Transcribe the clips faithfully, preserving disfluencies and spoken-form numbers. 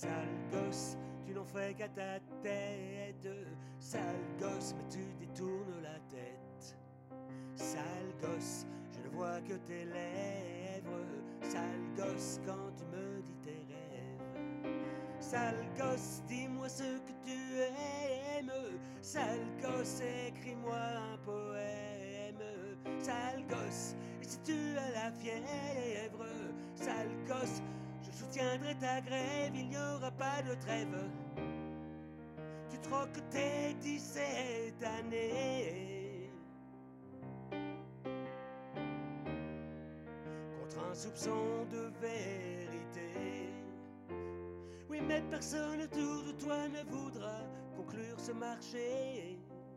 Sale gosse, tu n'en fais qu'à ta tête. Sale gosse, mais tu détournes la tête. Sale gosse, je ne vois que tes lèvres. Sale gosse, quand tu me dis tes rêves. Sale gosse, dis-moi ce que tu aimes. Sale gosse, écris-moi un poème. Sale gosse, et si tu as la fièvre. Sale gosse, je soutiendrai ta grève, il n'y aura pas de trêve. Tu troques tes dix-sept années contre un soupçon de vérité. Oui, mais personne autour de toi ne voudra conclure ce marché.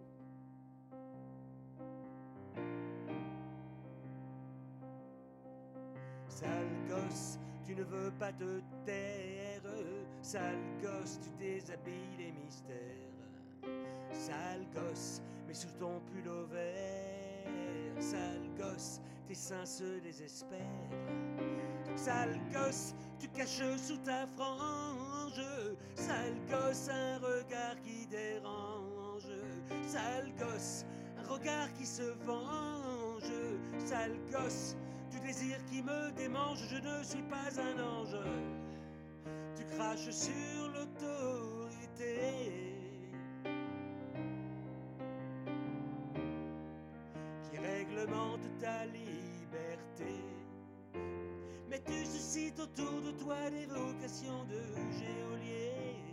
Sale gosse, tu ne veux pas te taire. Sale gosse, tu déshabilles les mystères. Sale gosse, mais sous ton pull au vert. Sale gosse, tes seins se désespèrent. Sale gosse, tu caches sous ta frange. Sale gosse, un regard qui dérange. Sale gosse, un regard qui se venge. Sale gosse, du désir qui me démange, je ne suis pas un ange. Tu craches sur l'autorité qui réglemente ta liberté. Mais tu suscites autour de toi des vocations de geôlier.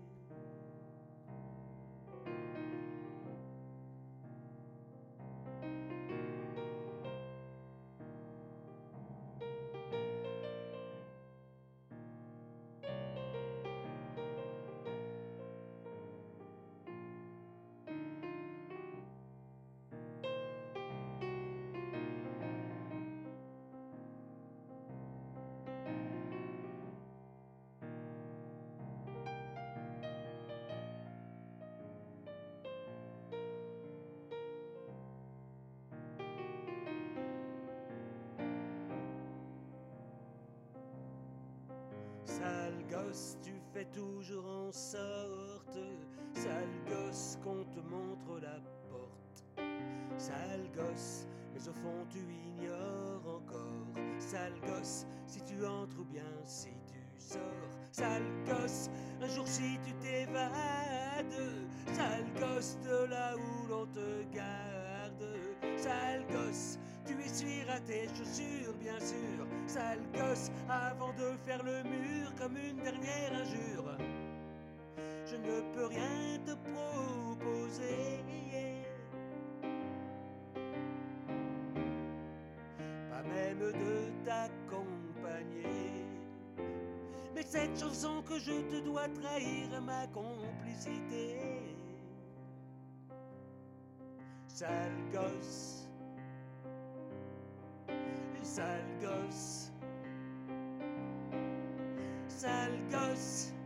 Sale gosse, tu fais toujours en sorte. Sale gosse, qu'on te montre la porte. Sale gosse, mais au fond tu ignores encore. Sale gosse, si tu entres ou bien si tu sors. Sale gosse, un jour si tu t'évades. Sale gosse, de là où l'on te garde. Sale gosse, tu essuieras tes chaussures bien sûr. Sale gosse, avant de faire le mur comme une dernière injure. Je ne peux rien te proposer, pas même de t'accompagner. Mais cette chanson que je te dois trahir ma complicité. Sale gosse, sale gosse, sale gosse.